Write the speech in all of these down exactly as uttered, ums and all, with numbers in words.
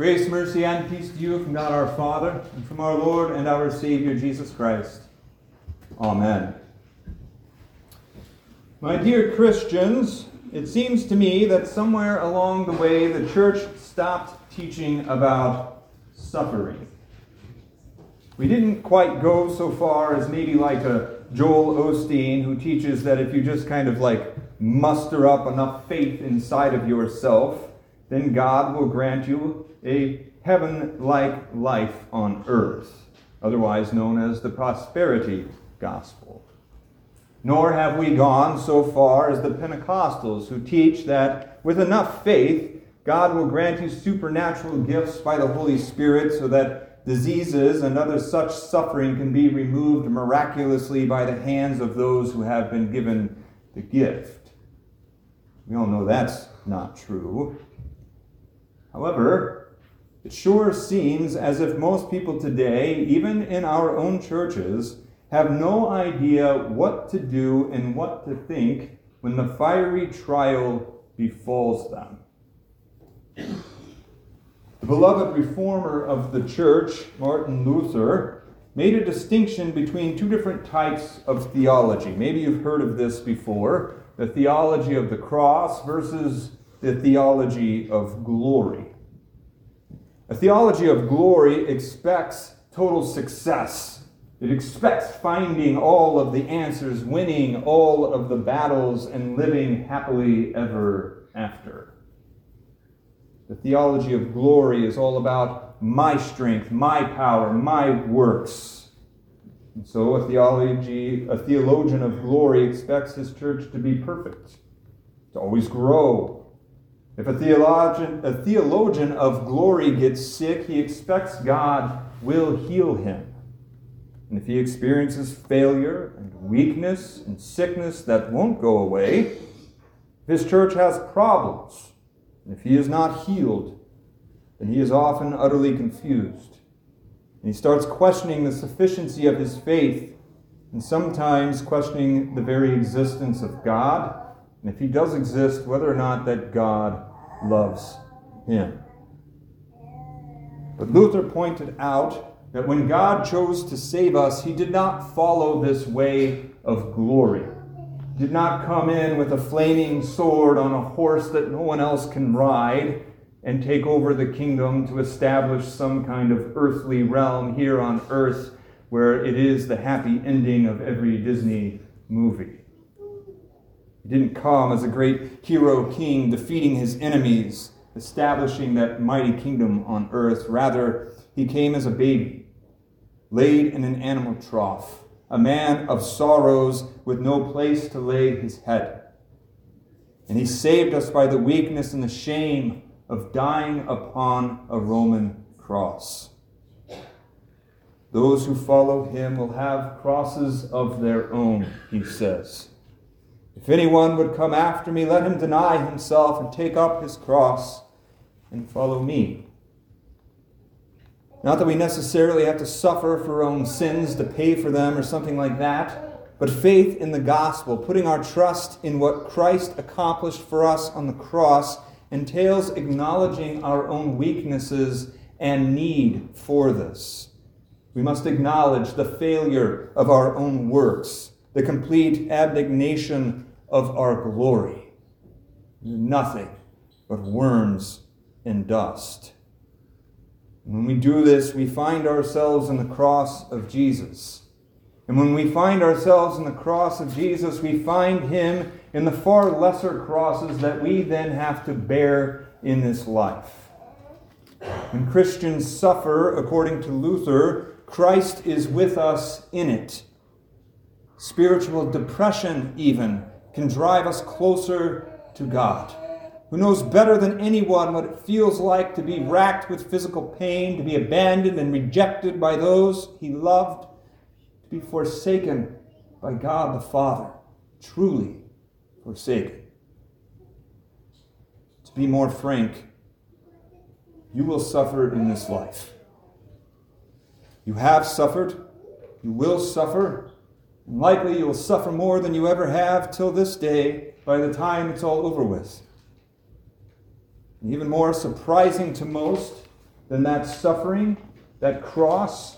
Grace, mercy, and peace to you from God our Father, and from our Lord and our Savior, Jesus Christ. Amen. My dear Christians, it seems to me that somewhere along the way the church stopped teaching about suffering. We didn't quite go so far as maybe like a Joel Osteen, who teaches that if you just kind of like muster up enough faith inside of yourself, then God will grant you a heaven-like life on earth, otherwise known as the prosperity gospel. Nor have we gone so far as the Pentecostals, who teach that with enough faith, God will grant you supernatural gifts by the Holy Spirit so that diseases and other such suffering can be removed miraculously by the hands of those who have been given the gift. We all know that's not true. However, it sure seems as if most people today, even in our own churches, have no idea what to do and what to think when the fiery trial befalls them. The beloved reformer of the church, Martin Luther, made a distinction between two different types of theology. Maybe you've heard of this before, the theology of the cross versus the theology of glory. A theology of glory expects total success. It expects finding all of the answers, winning all of the battles, and living happily ever after. The theology of glory is all about my strength, my power, my works. And so a theology, a theologian of glory expects his church to be perfect, to always grow. If a theologian, a theologian of glory gets sick, he expects God will heal him. And if he experiences failure and weakness and sickness that won't go away, if his church has problems, and if he is not healed, then he is often utterly confused. And he starts questioning the sufficiency of his faith, and sometimes questioning the very existence of God, and if he does exist, whether or not that God loves him. But Luther pointed out that when God chose to save us, he did not follow this way of glory. He did not come in with a flaming sword on a horse that no one else can ride and take over the kingdom to establish some kind of earthly realm here on earth where it is the happy ending of every Disney movie. He didn't come as a great hero king defeating his enemies, establishing that mighty kingdom on earth. Rather, he came as a baby, laid in an animal trough, a man of sorrows with no place to lay his head. And he saved us by the weakness and the shame of dying upon a Roman cross. Those who follow him will have crosses of their own, he says. If anyone would come after me, let him deny himself and take up his cross and follow me. Not that we necessarily have to suffer for our own sins to pay for them or something like that, but faith in the gospel, putting our trust in what Christ accomplished for us on the cross, entails acknowledging our own weaknesses and need for this. We must acknowledge the failure of our own works, the complete abnegation of our glory. Nothing but worms and dust. And when we do this, we find ourselves in the cross of Jesus. And when we find ourselves in the cross of Jesus, we find him in the far lesser crosses that we then have to bear in this life. When Christians suffer, according to Luther, Christ is with us in it. Spiritual depression, even, can drive us closer to God, who knows better than anyone what it feels like to be racked with physical pain, to be abandoned and rejected by those he loved, to be forsaken by God the Father, truly forsaken. To be more frank, you will suffer in this life. You have suffered, you will suffer, and likely you'll suffer more than you ever have till this day by the time it's all over with. And even more surprising to most than that suffering, that cross,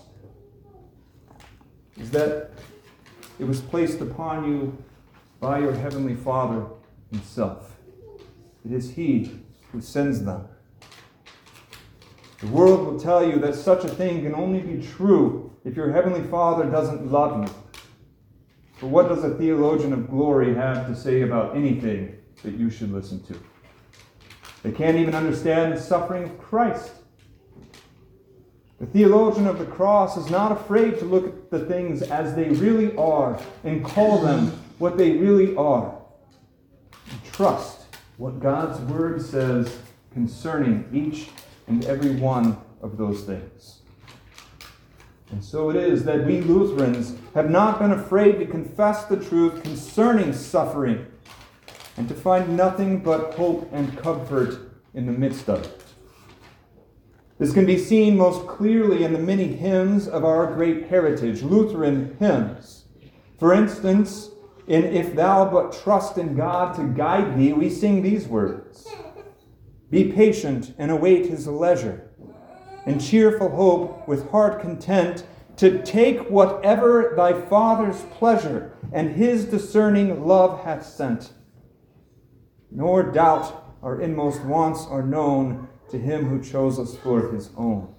is that it was placed upon you by your Heavenly Father Himself. It is He who sends them. The world will tell you that such a thing can only be true if your Heavenly Father doesn't love you. But what does a theologian of glory have to say about anything that you should listen to? They can't even understand the suffering of Christ. The theologian of the cross is not afraid to look at the things as they really are and call them what they really are. And trust what God's Word says concerning each and every one of those things. And so it is that we Lutherans have not been afraid to confess the truth concerning suffering and to find nothing but hope and comfort in the midst of it. This can be seen most clearly in the many hymns of our great heritage, Lutheran hymns. For instance, in If Thou But Trust in God to Guide Thee, we sing these words: Be patient and await His leisure, and cheerful hope with heart content to take whatever thy Father's pleasure and His discerning love hath sent. Nor doubt our inmost wants are known to Him who chose us for His own.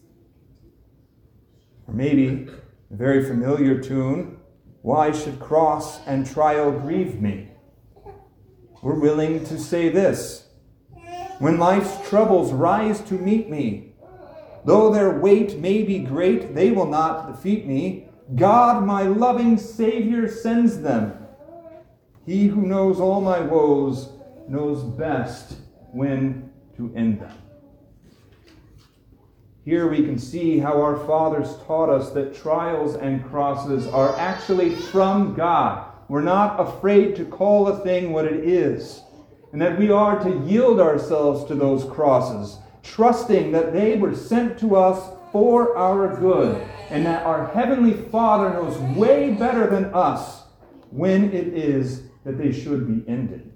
Or maybe a very familiar tune, Why should cross and trial grieve me? We're willing to say this: When life's troubles rise to meet me, though their weight may be great, they will not defeat me. God, my loving Savior, sends them. He who knows all my woes knows best when to end them. Here we can see how our fathers taught us that trials and crosses are actually from God. We're not afraid to call a thing what it is, and that we are to yield ourselves to those crosses, trusting that they were sent to us for our good, and that our Heavenly Father knows way better than us when it is that they should be ended.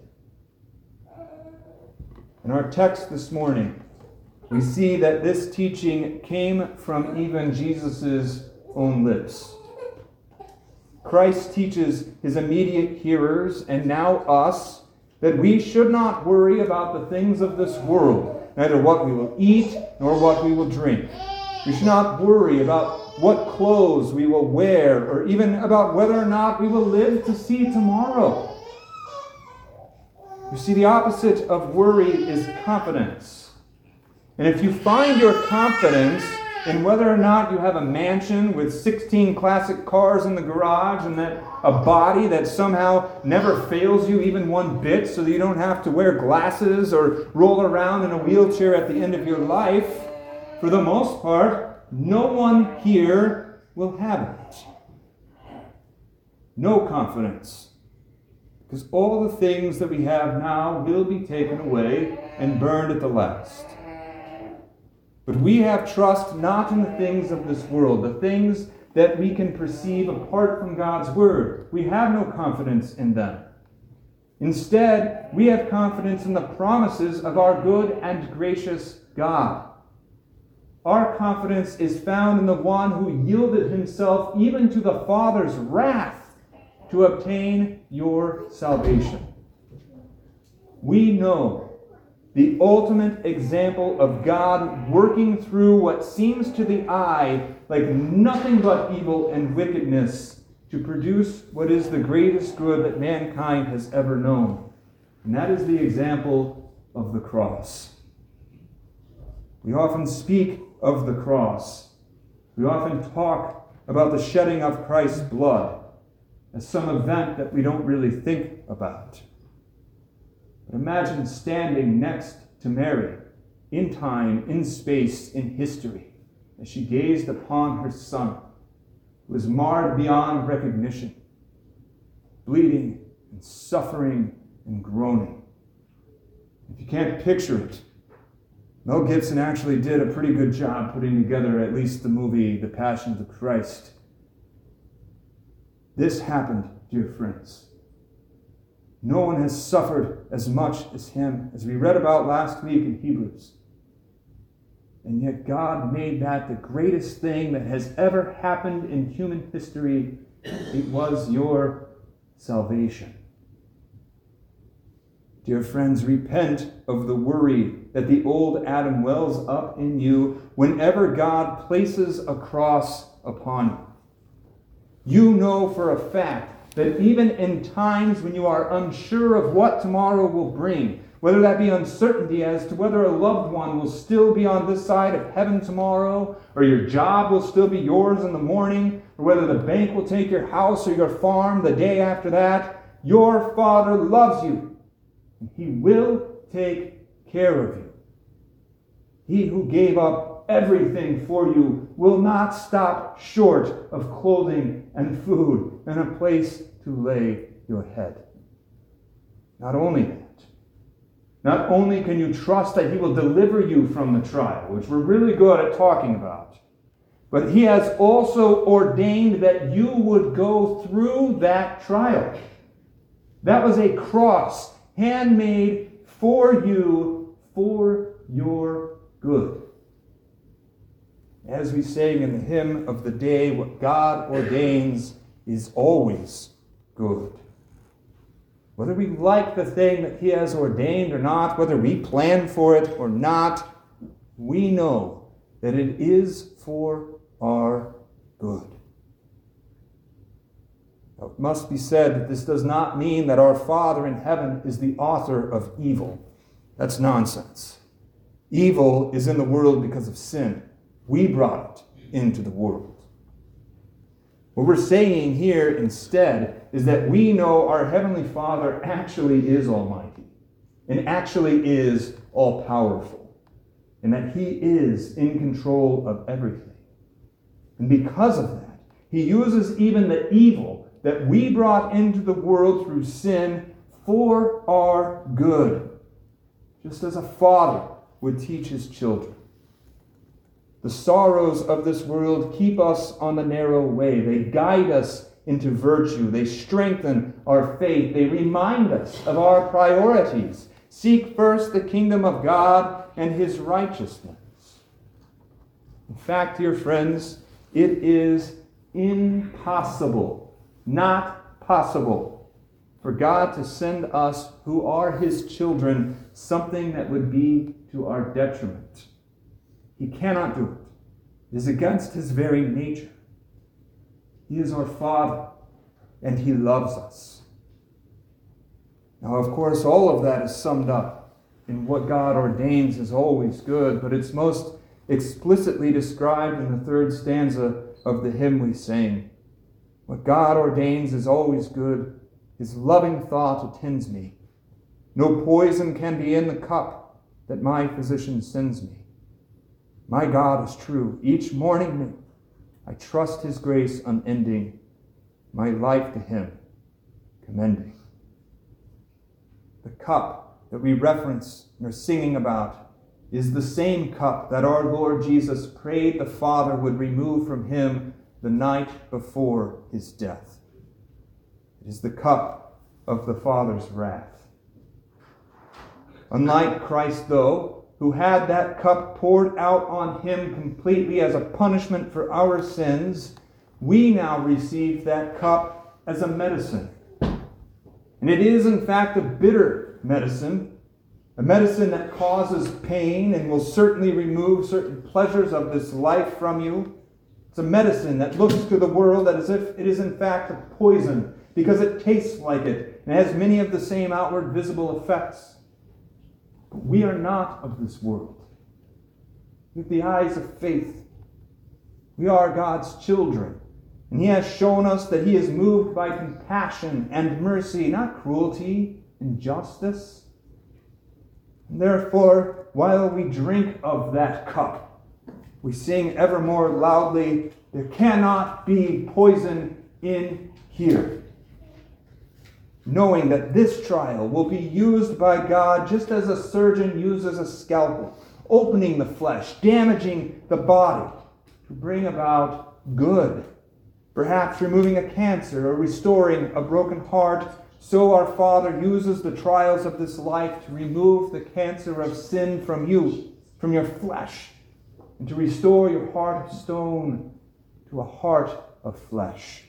In our text this morning, we see that this teaching came from even Jesus' own lips. Christ teaches His immediate hearers, and now us, that we should not worry about the things of this world, neither what we will eat nor what we will drink. We should not worry about what clothes we will wear, or even about whether or not we will live to see tomorrow. You see, the opposite of worry is confidence. And if you find your confidence in whether or not you have a mansion with sixteen classic cars in the garage and that a body that somehow never fails you even one bit so that you don't have to wear glasses or roll around in a wheelchair at the end of your life, for the most part, no one here will have it. No confidence. Because all the things that we have now will be taken away and burned at the last. But we have trust not in the things of this world, the things that we can perceive apart from God's Word. We have no confidence in them. Instead, we have confidence in the promises of our good and gracious God. Our confidence is found in the one who yielded Himself even to the Father's wrath to obtain your salvation. We know the ultimate example of God working through what seems to the eye like nothing but evil and wickedness to produce what is the greatest good that mankind has ever known. And that is the example of the cross. We often speak of the cross. We often talk about the shedding of Christ's blood as some event that we don't really think about. But imagine standing next to Mary, in time, in space, in history, as she gazed upon her Son, who was marred beyond recognition, bleeding and suffering and groaning. If you can't picture it, Mel Gibson actually did a pretty good job putting together at least the movie The Passion of the Christ. This happened, dear friends. No one has suffered as much as Him, as we read about last week in Hebrews. And yet God made that the greatest thing that has ever happened in human history. It was your salvation. Dear friends, repent of the worry that the old Adam wells up in you whenever God places a cross upon you. You know for a fact that even in times when you are unsure of what tomorrow will bring, whether that be uncertainty as to whether a loved one will still be on this side of heaven tomorrow, or your job will still be yours in the morning, or whether the bank will take your house or your farm the day after that, your Father loves you, and He will take care of you. He who gave up everything for you will not stop short of clothing and food and a place to lay your head. Not only that, not only can you trust that He will deliver you from the trial, which we're really good at talking about, but He has also ordained that you would go through that trial. That was a cross handmade for you, for your good. As we sang in the hymn of the day, what God ordains is always good. Whether we like the thing that He has ordained or not, whether we plan for it or not, we know that it is for our good. Now, it must be said that this does not mean that our Father in heaven is the author of evil. That's nonsense. Evil is in the world because of sin. We brought it into the world. What we're saying here instead is that we know our Heavenly Father actually is almighty and actually is all-powerful, and that He is in control of everything. And because of that, He uses even the evil that we brought into the world through sin for our good, just as a father would teach his children. The sorrows of this world keep us on the narrow way. They guide us into virtue. They strengthen our faith. They remind us of our priorities. Seek first the kingdom of God and His righteousness. In fact, dear friends, it is impossible, not possible, for God to send us who are His children something that would be to our detriment. He cannot do it. It is against His very nature. He is our Father, and He loves us. Now, of course, all of that is summed up in what God ordains is always good, but it's most explicitly described in the third stanza of the hymn we sang. What God ordains is always good. His loving thought attends me. No poison can be in the cup that my physician sends me. My God is true, each morning new. I trust His grace unending, my life to Him commending. The cup that we reference and are singing about is the same cup that our Lord Jesus prayed the Father would remove from Him the night before His death. It is the cup of the Father's wrath. Unlike Christ, though, who had that cup poured out on Him completely as a punishment for our sins, we now receive that cup as a medicine. And it is, in fact, a bitter medicine, a medicine that causes pain and will certainly remove certain pleasures of this life from you. It's a medicine that looks to the world as if it is, in fact, a poison because it tastes like it and has many of the same outward visible effects. But we are not of this world. With the eyes of faith, we are God's children. And He has shown us that He is moved by compassion and mercy, not cruelty and justice. And therefore, while we drink of that cup, we sing ever more loudly, there cannot be poison in here. Knowing that this trial will be used by God just as a surgeon uses a scalpel, opening the flesh, damaging the body to bring about good, perhaps removing a cancer or restoring a broken heart. So our Father uses the trials of this life to remove the cancer of sin from you, from your flesh, and to restore your heart of stone to a heart of flesh.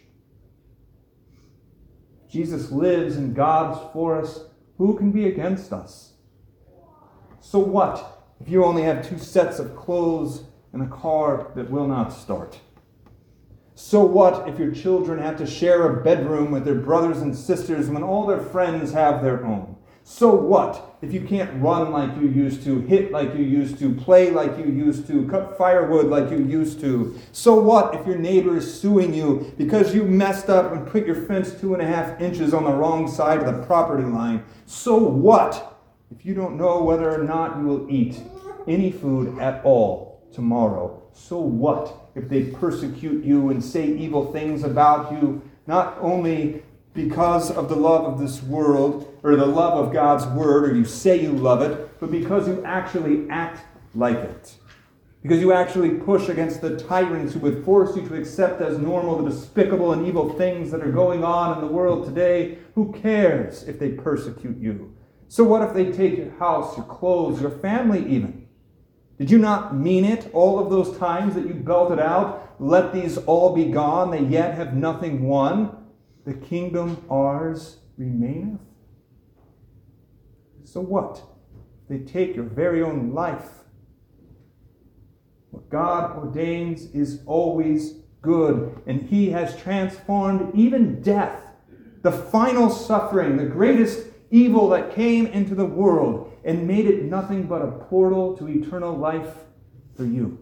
Jesus lives and God's for us. Who can be against us? So what if you only have two sets of clothes and a car that will not start? So what if your children have to share a bedroom with their brothers and sisters when all their friends have their own? So what if you can't run like you used to, hit like you used to, play like you used to, cut firewood like you used to? So what if your neighbor is suing you because you messed up and put your fence two and a half inches on the wrong side of the property line? So what if you don't know whether or not you will eat any food at all tomorrow? So what if they persecute you and say evil things about you, not only because of the love of this world, or the love of God's word, or you say you love it, but because you actually act like it? Because you actually push against the tyrants who would force you to accept as normal the despicable and evil things that are going on in the world today. Who cares if they persecute you? So what if they take your house, your clothes, your family even? Did you not mean it all of those times that you belted out, "Let these all be gone, they yet have nothing won? The kingdom ours remaineth"? So what? They take your very own life. What God ordains is always good, and he has transformed even death, the final suffering, the greatest evil that came into the world, and made it nothing but a portal to eternal life for you.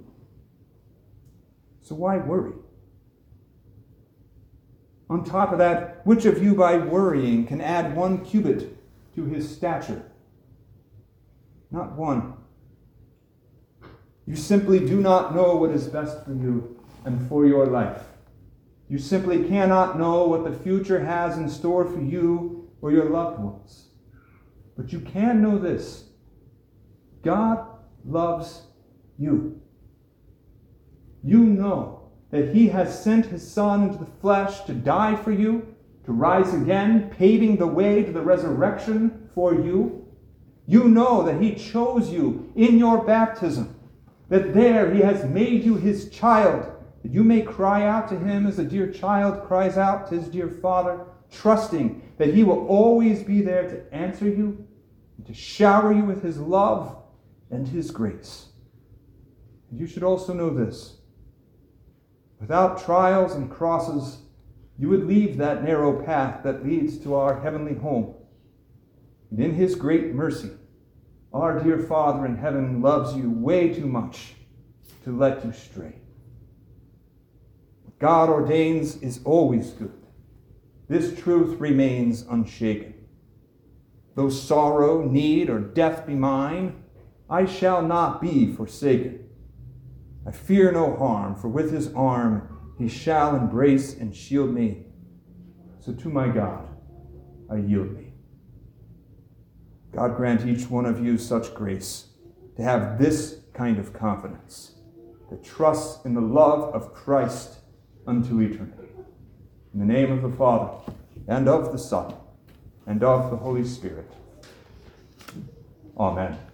So why worry? On top of that, which of you by worrying can add one cubit to his stature? Not one. You simply do not know what is best for you and for your life. You simply cannot know what the future has in store for you or your loved ones. But you can know this: God loves you. You know that he has sent his Son into the flesh to die for you, to rise again, paving the way to the resurrection for you. You know that he chose you in your baptism, that there he has made you his child, that you may cry out to him as a dear child cries out to his dear father, trusting that he will always be there to answer you and to shower you with his love and his grace. And you should also know this: without trials and crosses, you would leave that narrow path that leads to our heavenly home. And in his great mercy, our dear Father in heaven loves you way too much to let you stray. What God ordains is always good. This truth remains unshaken. Though sorrow, need, or death be mine, I shall not be forsaken. I fear no harm, for with his arm he shall embrace and shield me. So to my God I yield me. God grant each one of you such grace to have this kind of confidence, that trusts in the love of Christ unto eternity. In the name of the Father, and of the Son, and of the Holy Spirit. Amen.